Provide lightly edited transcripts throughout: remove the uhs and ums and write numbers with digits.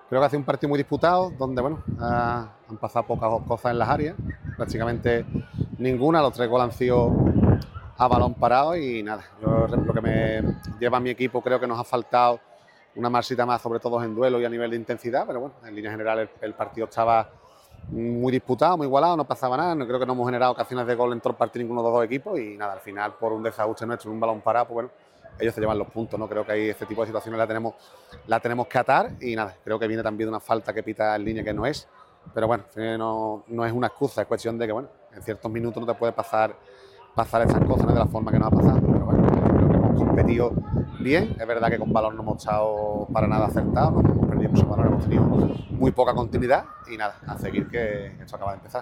Creo que ha sido un partido muy disputado, donde bueno, han pasado pocas cosas en las áreas, prácticamente ninguna, los 3 goles han sido a balón parado y nada. Lo que me lleva a mi equipo, creo que nos ha faltado una marcita más, sobre todo en duelo y a nivel de intensidad, pero bueno, en línea general el partido estaba muy disputado, muy igualado, no pasaba nada, no creo que no hemos generado ocasiones de gol en todo el partido ninguno de los dos equipos y nada, al final por un desajuste nuestro en un balón parado, pues bueno, ellos se llevan los puntos, ¿no? Creo que ahí este tipo de situaciones la tenemos que atar y nada, creo que viene también de una falta que pita en línea que no es, pero bueno, no es una excusa, es cuestión de que bueno, en ciertos minutos no te puede pasar esas cosas, ¿no? De la forma que nos ha pasado, pero bueno, creo que hemos competido bien, es verdad que con balón no hemos estado para nada acertados, no hemos perdido mucho balón, hemos tenido muy poca continuidad y nada, a seguir que esto acaba de empezar.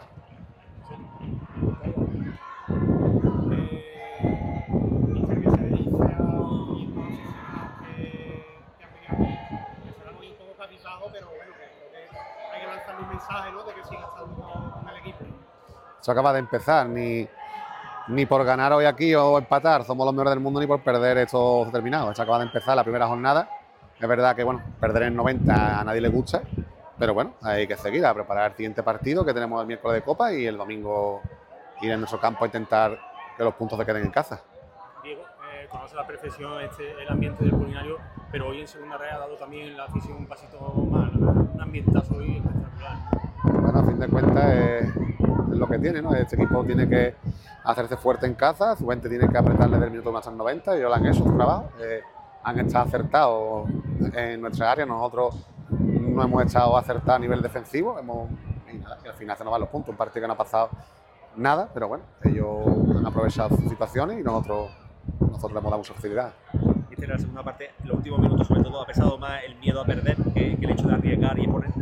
Mister, que se dice a los mismos aficionados que han venido aquí, que serán hoy un poco cabizbajos, pero bueno, que creo que hay que lanzar un mensaje, ¿no? De que siga estando con el equipo. Esto acaba de empezar, ni por ganar hoy aquí o empatar somos los mejores del mundo, ni por perder esto terminado. Esto acaba de empezar la primera jornada. Es verdad que bueno, perder en 90 a nadie le gusta, pero bueno, hay que seguir a preparar el siguiente partido que tenemos el miércoles de Copa y el domingo ir en nuestro campo a intentar que los puntos se queden en casa. Diego, conoce a la perfección el ambiente del culinario, pero hoy en segunda red ha dado también la afición un pasito más, ¿no? Un ambientazo hoy espectacular. Bueno, a fin de cuentas es lo que tiene, ¿no? Este equipo tiene que hacerse fuerte en casa, su gente tiene que apretarle del minuto 1 hasta el 90 y ellos han hecho su trabajo. Han estado acertados en nuestra área, nosotros no hemos estado acertados a nivel defensivo y nada, y al final se nos van los puntos, un partido que no ha pasado nada, pero bueno, ellos han aprovechado sus situaciones y nosotros le hemos dado mucha facilidad. Y en la segunda parte, en los últimos minutos sobre todo, ha pesado más el miedo a perder que el hecho de arriesgar y poner.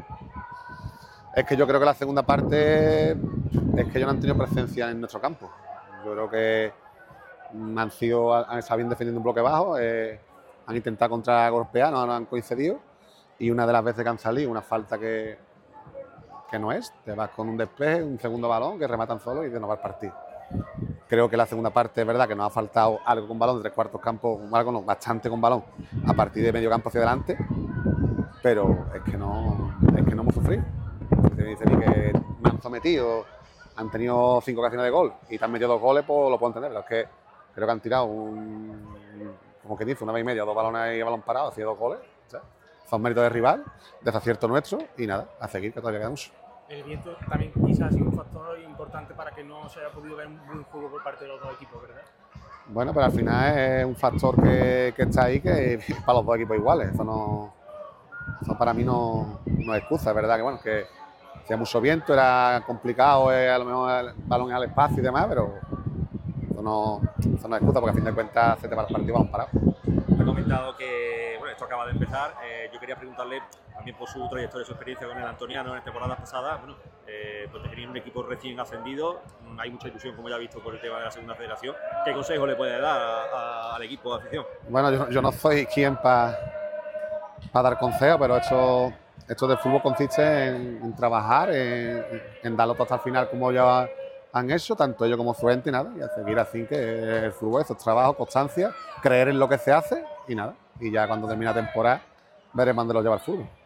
Es que yo creo que la segunda parte es que ellos no han tenido presencia en nuestro campo. Yo creo que han estado bien defendiendo un bloque bajo, han intentado contragolpear, no han coincidido y una de las veces que han salido, una falta que no es, te vas con un despeje, un segundo balón que rematan solo y de no va el partido. Creo que la segunda parte es verdad que nos ha faltado algo con balón de 3/4 campo, algo no, bastante con balón a partir de medio campo hacia adelante, pero es que no hemos sufrido. Se dice que me han sometido, han tenido 5 ocasiones de gol y te han metido 2 goles, pues lo puedo entender, pero es que creo que han tirado como que dice, 1 vez y media, 2 balones ahí a balón parado, hacía 2 goles, o sea, son méritos de rival, desacierto nuestro y nada, a seguir que todavía queda mucho. El viento también quizás ha sido un factor importante para que no se haya podido ver un buen juego por parte de los dos equipos, ¿verdad? Bueno, pero al final es un factor que está ahí que para los dos equipos iguales, eso para mí no es excusa, es verdad que bueno, que hacía mucho viento, era complicado, a lo mejor el balón al espacio y demás, pero eso no es excusa porque a fin de cuentas se te va el partido balón parado. Ha comentado que bueno, esto acaba de empezar. Yo quería preguntarle también por su trayectoria, su experiencia con el Antoniano en temporadas pasadas. Bueno, pues tenéis un equipo recién ascendido, hay mucha ilusión, como ya ha visto, por el tema de la segunda federación. ¿Qué consejo le puede dar al equipo de afición? Bueno, yo no soy quien para dar consejos, pero esto del fútbol consiste en trabajar, en darlo todo hasta el final como ya han hecho, tanto ellos como su gente y nada, y a seguir así que el fútbol, eso es trabajo, constancia, creer en lo que se hace y nada, y ya cuando termine la temporada veremos dónde lo lleva el fútbol.